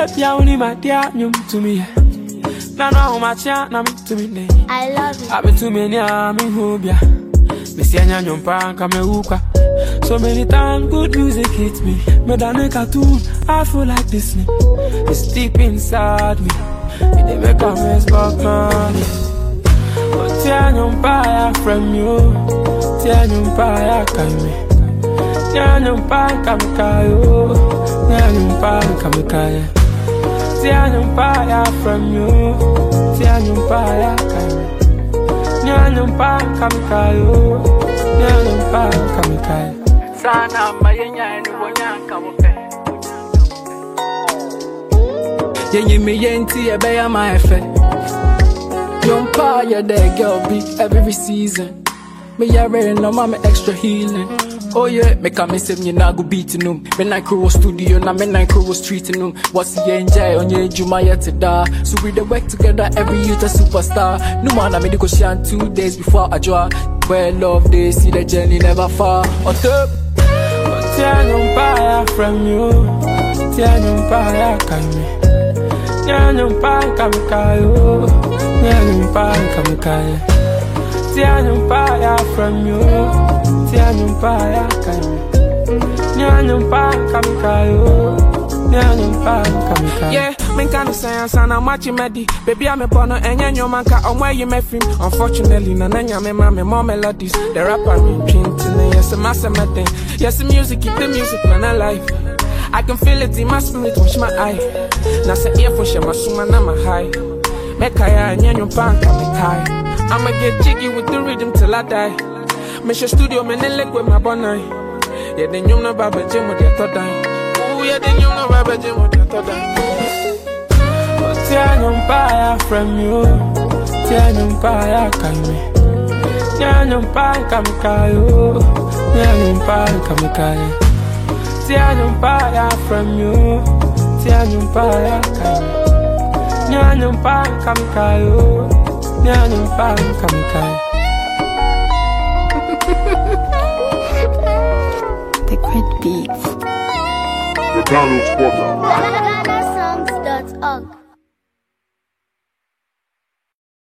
Pia only my dear nyum to me. Na no my cha na me to me. I love you. Abi to me nya me hobia. Me see anya nyum pa nka me ukwa. So many times good music hits me. Me than a cartoon, I feel like Disney. It's deep inside me. It dey make a mess back money. But tia nyum pa ya from you. Tia nyum pa ya kame. Tia nyum pa kame kayo. Tia nyum pa kame kaya. Tia nyum pa ya from you. Tia nyum pa ya kame. Tia nyum pa kame kayo. Tia nyum pa kame kaya. Sana mayenya ni wonyanka wope. Yenye me yenti ebeya my efe. Yompa ya there girl be every season. Me ya ready no me extra healing. Oh yeah, me come say me na go beat num. Me na crew studio na me na crew street num. What's the enjoy on your juma yet to da. So we dey work together every youth a superstar. No man I me go shine 2 days before I draw. Where love they see the journey never far. On top. Tia nyum pa ya from you. Tia nyum pa ya kame. Tia nyum pa kame kayo. Tia nyum pa kame kaya. Tia nyum pa ya from you. Tia nyum pa ya kame. Tia nyum pa kame kayo. Tia nyum pa kame kaya. Yeah, men can't say I'm watching Medi. Baby, I'm a porno and your man can't on where you met him. Unfortunately, Nanya, me mama, more melodies. The rapper, me, painting, yes, a master thing. Yes, the music, keep the music, man, alive. I can feel it in my spirit, watch my eye. Now, say, earphone, share my suma, I'm a high. Mekaya, and your punk, I'm a high. I'ma get jiggy with the rhythm till I die. Me show studio, man, and leg with my bonai. Yeah, then you know, Baba Jim with your third time. Oh, yeah, then you know, Baba Jim with your third time. Tia nyum pa ya from you. Tia nyum pa ya kame. Tia nyum pa kame kayo. Tia nyum pa kame kaya. Tia nyum pa ya from you. Tia nyum pa ya kame. Tia nyum pa kame kayo. Tia nyum pa kame kaya. The great beats. The Donald Spotter. GhanaSongs.org